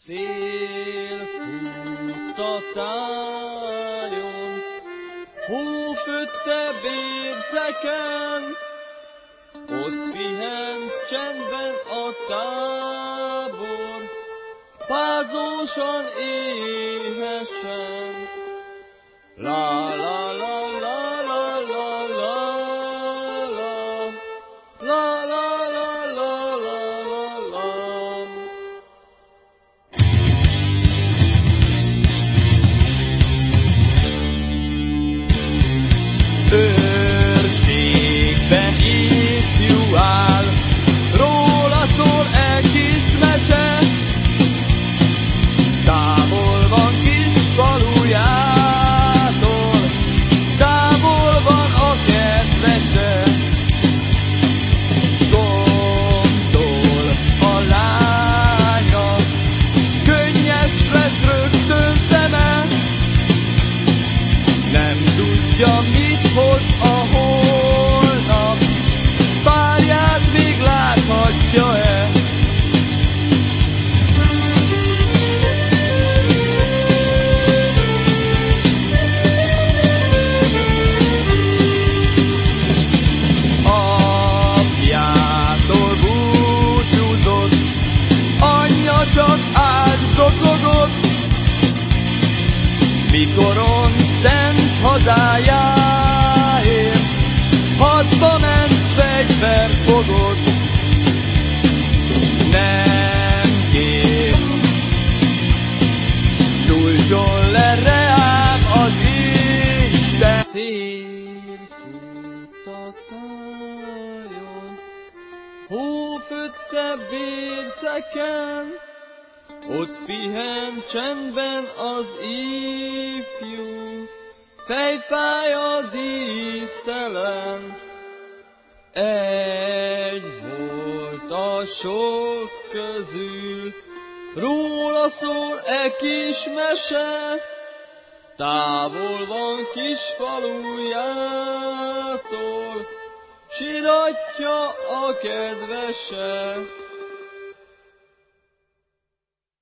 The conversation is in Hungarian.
Szél fújt a tájon, hó főtte bérceken, ott pihent csendben a tábor, pázósan, éhesen. La la la la la la la la la la la la la la. Őrségben ifjú áll, róla szól egy kis mese, távol van kis falujától, távol van a kedvese. Gondol a lánya, könnyes lett rögtön szeme, nem tudja, mit hoz a holnap, párját még láthatja-e. Apjától búcsúzott, anyja csak áldozott, mikoron szent hazájáért hadba ment, fegyvert fogott. Nem kér, sújtson le reám az Isten. Szél fújt a tájon, hó főtte bérceken, ott pihen csendben az ifjú, fejfáj a dísztelen. Egy volt a sok közül, róla szól e kis mese, távol van kis falujától, síratja a kedvese.